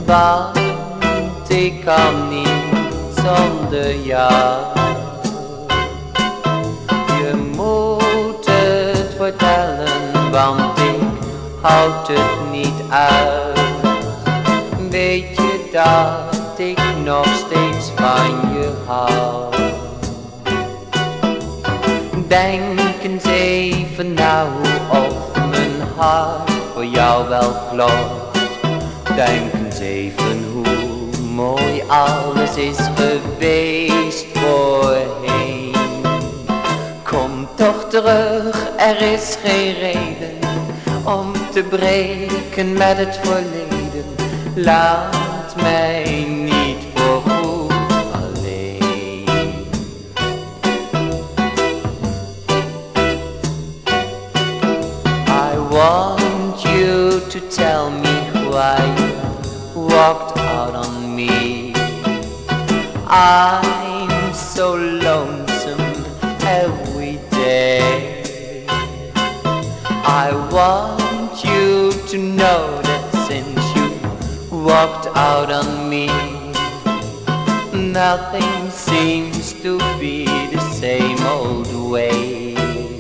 want ik kan niet zonder jou. Je moet het vertellen, want ik houd het niet uit. Weet je dat ik nog steeds van je hou? Denk eens even nou of mijn hart voor jou wel klopt. Denk eens even hoe mooi alles is geweest voorheen. Kom toch terug, er is geen reden om te breken met het verleden. Laat mij niet voorgoed alleen. I want you to tell me why you walked out on me. I'm so lonesome every day. I want you to know that since you walked out on me, nothing seems to be the same old way.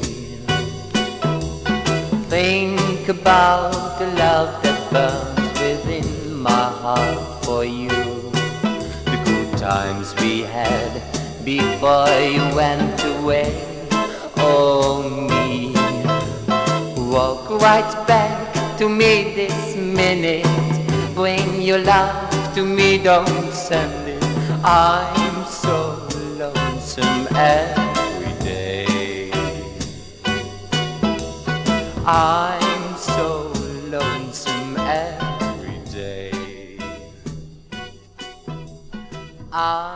Think about the love that burns within my heart for you. The good times we had before you went away. Oh me, walk right back to me this minute. Bring your love to me, don't send it. I'm so lonesome every day. I'm so lonesome every day.